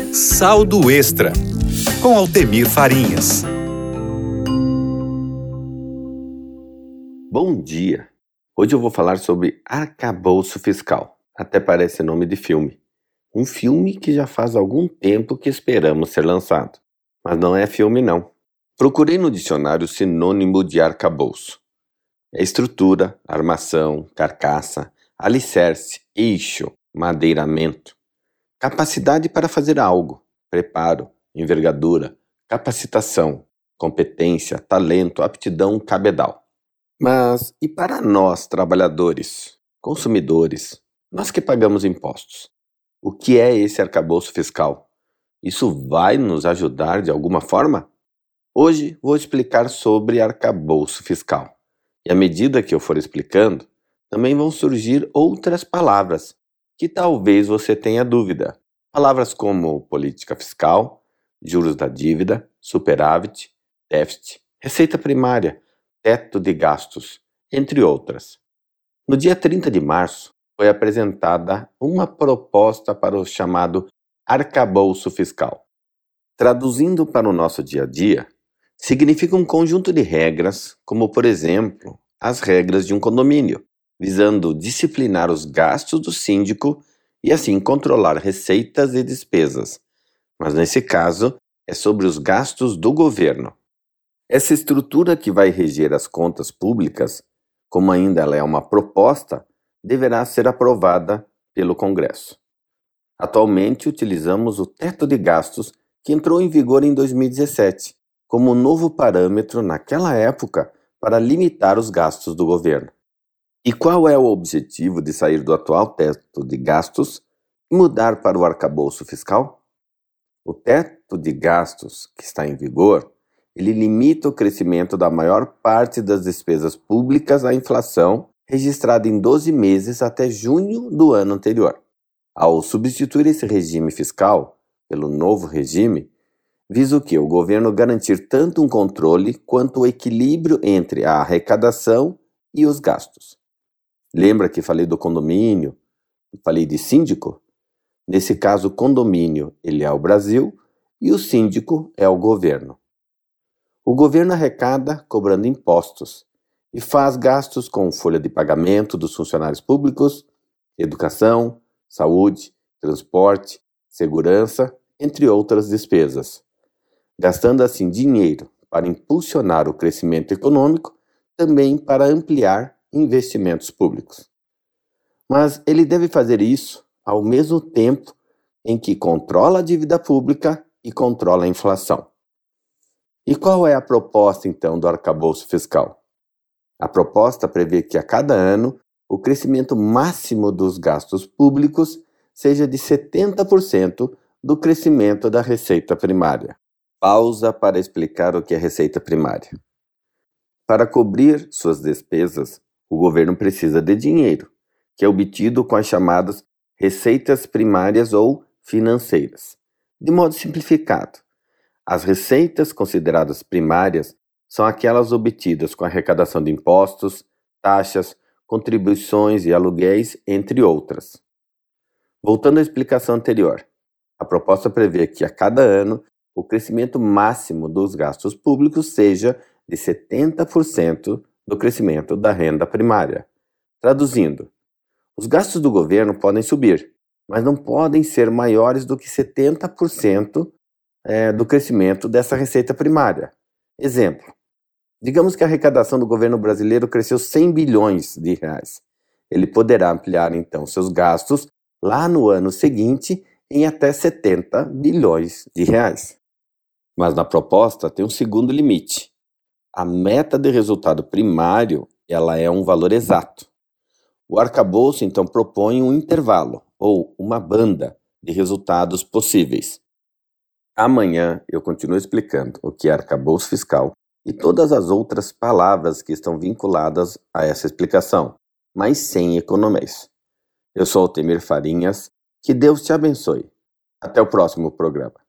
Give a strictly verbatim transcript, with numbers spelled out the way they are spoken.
Saldo Extra, com Altemir Farinhas. Bom dia! Hoje eu vou falar sobre arcabouço fiscal. Até parece nome de filme. Um filme que já faz algum tempo que esperamos ser lançado. Mas não é filme não. Procurei no dicionário o sinônimo de arcabouço. É estrutura, armação, carcaça, alicerce, eixo, madeiramento. Capacidade para fazer algo, preparo, envergadura, capacitação, competência, talento, aptidão, cabedal. Mas e para nós, trabalhadores, consumidores, nós que pagamos impostos? O que é esse arcabouço fiscal? Isso vai nos ajudar de alguma forma? Hoje vou explicar sobre arcabouço fiscal. E à medida que eu for explicando, também vão surgir outras palavras que talvez você tenha dúvida. Palavras como política fiscal, juros da dívida, superávit, déficit, receita primária, teto de gastos, entre outras. No dia trinta de março, foi apresentada uma proposta para o chamado arcabouço fiscal. Traduzindo para o nosso dia a dia, significa um conjunto de regras, como por exemplo, as regras de um condomínio, visando disciplinar os gastos do síndico e assim controlar receitas e despesas. Mas nesse caso, é sobre os gastos do governo. Essa estrutura que vai reger as contas públicas, como ainda ela é uma proposta, deverá ser aprovada pelo Congresso. Atualmente utilizamos o teto de gastos que entrou em vigor em dois mil e dezessete, como novo parâmetro naquela época para limitar os gastos do governo. E qual é o objetivo de sair do atual teto de gastos e mudar para o arcabouço fiscal? O teto de gastos que está em vigor ele limita o crescimento da maior parte das despesas públicas à inflação registrada em doze meses até junho do ano anterior. Ao substituir esse regime fiscal pelo novo regime, visa o que? O governo garantir tanto um controle quanto o equilíbrio entre a arrecadação e os gastos. Lembra que falei do condomínio? Falei de síndico? Nesse caso, o condomínio ele é o Brasil e o síndico é o governo. O governo arrecada cobrando impostos e faz gastos com folha de pagamento dos funcionários públicos, educação, saúde, transporte, segurança, entre outras despesas, gastando assim dinheiro para impulsionar o crescimento econômico, também para ampliar investimentos públicos. Mas ele deve fazer isso ao mesmo tempo em que controla a dívida pública e controla a inflação. E qual é a proposta, então, do arcabouço fiscal? A proposta prevê que a cada ano o crescimento máximo dos gastos públicos seja de setenta por cento do crescimento da receita primária. Pausa para explicar o que é receita primária. Para cobrir suas despesas, o governo precisa de dinheiro, que é obtido com as chamadas receitas primárias ou financeiras. De modo simplificado, as receitas consideradas primárias são aquelas obtidas com a arrecadação de impostos, taxas, contribuições e aluguéis, entre outras. Voltando à explicação anterior, a proposta prevê que a cada ano o crescimento máximo dos gastos públicos seja de setenta por cento do crescimento da renda primária. Traduzindo, os gastos do governo podem subir, mas não podem ser maiores do que setenta por cento É, do crescimento dessa receita primária. Exemplo, digamos que a arrecadação do governo brasileiro cresceu cem bilhões de reais. Ele poderá ampliar então seus gastos lá no ano seguinte em até setenta bilhões de reais. Mas na proposta tem um segundo limite. A meta de resultado primário ela é um valor exato. O arcabouço então propõe um intervalo ou uma banda de resultados possíveis. Amanhã eu continuo explicando o que é arcabouço fiscal e todas as outras palavras que estão vinculadas a essa explicação, mas sem economês. Eu sou Altemir Farinhas, que Deus te abençoe. Até o próximo programa.